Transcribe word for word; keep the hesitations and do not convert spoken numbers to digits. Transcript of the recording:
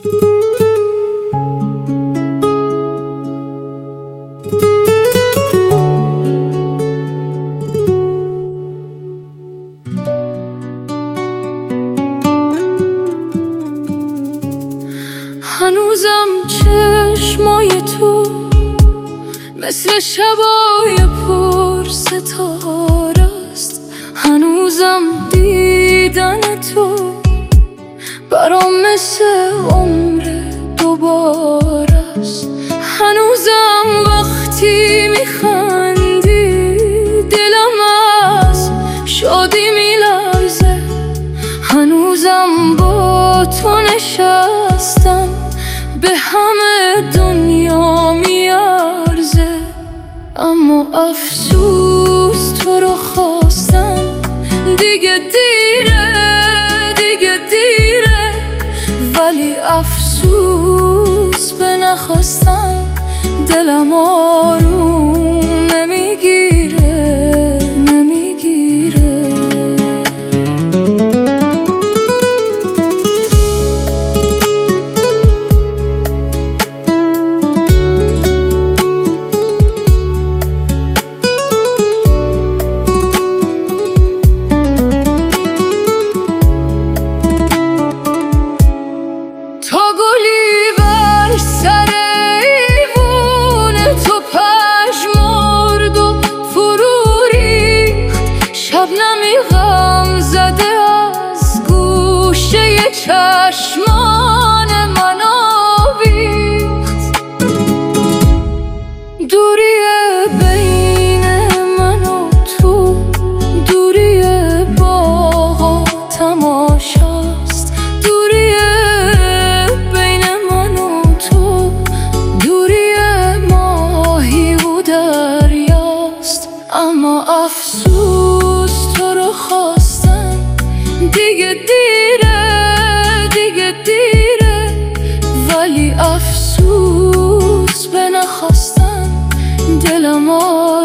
هنوزم چشمای تو مثل شبای پر ستاره است. هنوزم دیدن تو برام مثل عمر دوباره است. هنوزم وقتی میخندی دلم از شادی میلرزه. هنوزم با تو نشستم به همه دنیا میارزه. اما افسوس تو رو خواستم دیگه دیره، دیگه دیره. ولی افسوس به نخواستم دلم آروم نمیگیره، نمیگیره. شبنمی غم زده از گوشه چشمان من آویخت. دوری بین من و تو، دوری باغ و تماشاست. دوری بین من و تو، دوری ماهی و دریاست. اما افسوس خواستم دیگه دیره، دیگه دیره. ولی افسوس به نخواستم دلم